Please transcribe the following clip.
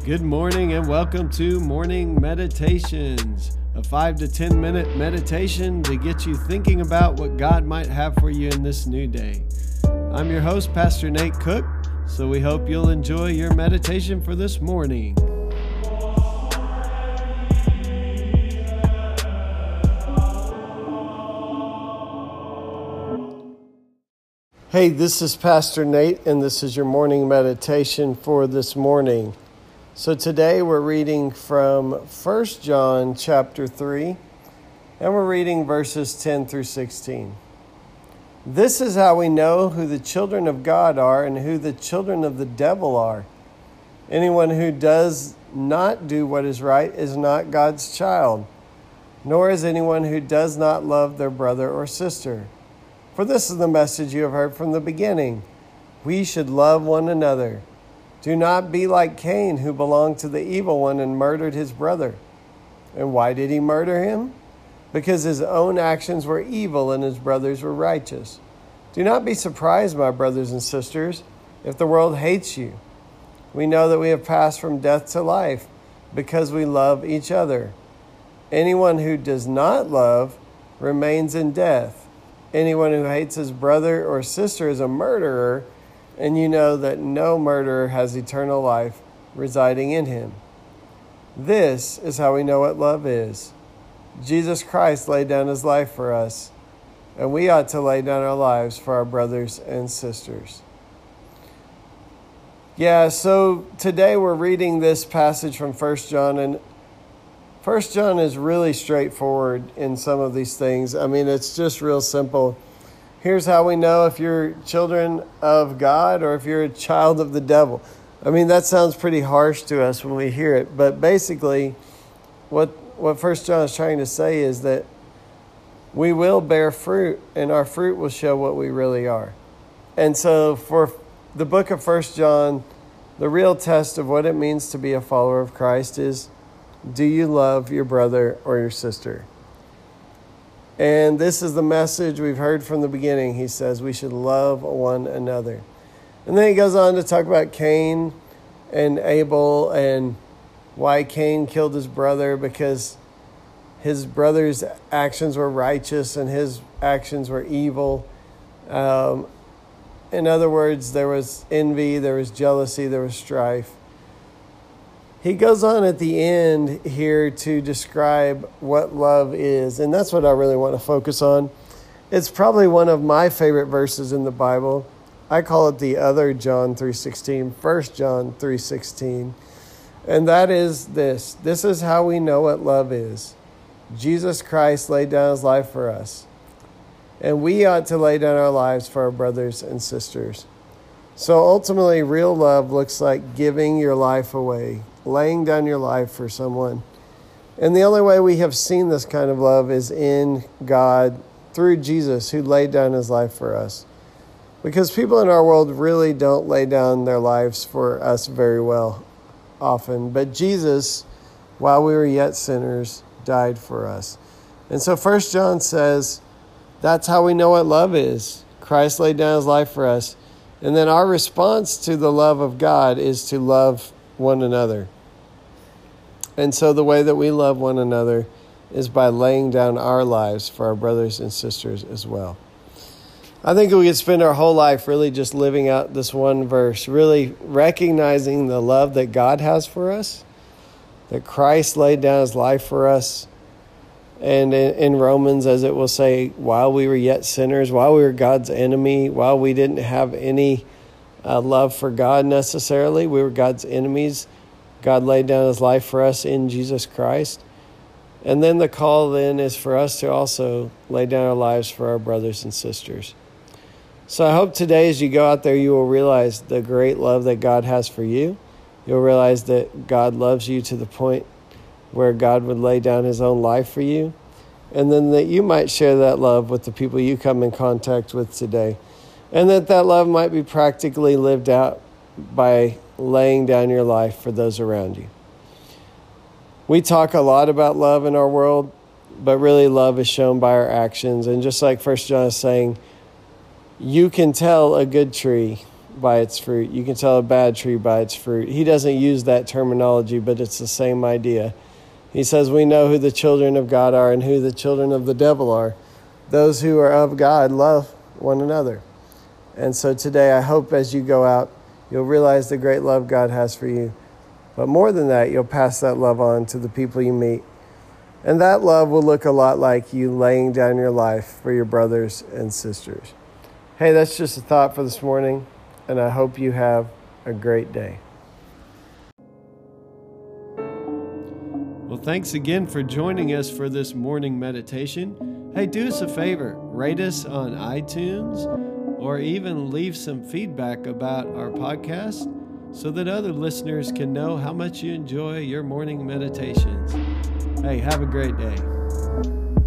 Good morning and welcome to Morning Meditations, a 5 to 10 minute meditation to get you thinking about what God might have for you in this new day. I'm your host, Pastor Nate Cook, so we hope you'll enjoy your meditation for this morning. Hey, this is Pastor Nate, and this is your morning meditation for this morning. So today we're reading from 1 John chapter 3, and we're reading verses 10 through 16. This is how we know who the children of God are and who the children of the devil are. Anyone who does not do what is right is not God's child, nor is anyone who does not love their brother or sister. For this is the message you have heard from the beginning. We should love one another. Do not be like Cain, who belonged to the evil one and murdered his brother. And why did he murder him? Because his own actions were evil and his brothers were righteous. Do not be surprised, my brothers and sisters, if the world hates you. We know that we have passed from death to life because we love each other. Anyone who does not love remains in death. Anyone who hates his brother or sister is a murderer, and you know that no murderer has eternal life residing in him. This is how we know what love is. Jesus Christ laid down his life for us, and we ought to lay down our lives for our brothers and sisters. So today we're reading this passage from 1 John, and 1 John is really straightforward in some of these things. I mean, it's just real simple. Here's how we know if you're children of God or if you're a child of the devil. I mean, that sounds pretty harsh to us when we hear it. But basically, what 1 John is trying to say is that we will bear fruit, and our fruit will show what we really are. And so for the book of 1 John, the real test of what it means to be a follower of Christ is, do you love your brother or your sister? And this is the message we've heard from the beginning. He says we should love one another. And then he goes on to talk about Cain and Abel and why Cain killed his brother, because his brother's actions were righteous and his actions were evil. In other words, there was envy, there was jealousy, there was strife. He goes on at the end here to describe what love is, and that's what I really want to focus on. It's probably one of my favorite verses in the Bible. I call it the other John 3:16, 1 John 3:16, and that is this. This is how we know what love is. Jesus Christ laid down his life for us, and we ought to lay down our lives for our brothers and sisters. So ultimately, real love looks like giving your life away, laying down your life for someone. And the only way we have seen this kind of love is in God through Jesus, who laid down his life for us. Because people in our world really don't lay down their lives for us very well often. But Jesus, while we were yet sinners, died for us. And so 1 John says, that's how we know what love is. Christ laid down his life for us. And then our response to the love of God is to love one another. And so the way that we love one another is by laying down our lives for our brothers and sisters as well. I think we could spend our whole life really just living out this one verse, really recognizing the love that God has for us, that Christ laid down his life for us. And in Romans, as it will say, while we were yet sinners, while we were God's enemy, while we didn't have any love for God necessarily, we were God's enemies, God laid down his life for us in Jesus Christ. And then the call then is for us to also lay down our lives for our brothers and sisters. So I hope today as you go out there, you will realize the great love that God has for you. You'll realize that God loves you to the point where God would lay down his own life for you. And then that you might share that love with the people you come in contact with today. And that love might be practically lived out by laying down your life for those around you. We talk a lot about love in our world, but really love is shown by our actions. And just like 1 John is saying, you can tell a good tree by its fruit. You can tell a bad tree by its fruit. He doesn't use that terminology, but it's the same idea. He says we know who the children of God are and who the children of the devil are. Those who are of God love one another. And so today, I hope as you go out, you'll realize the great love God has for you. But more than that, you'll pass that love on to the people you meet. And that love will look a lot like you laying down your life for your brothers and sisters. Hey, that's just a thought for this morning, and I hope you have a great day. Well, thanks again for joining us for this morning meditation. Hey, do us a favor, rate us on iTunes, or even leave some feedback about our podcast so that other listeners can know how much you enjoy your morning meditations. Hey, have a great day.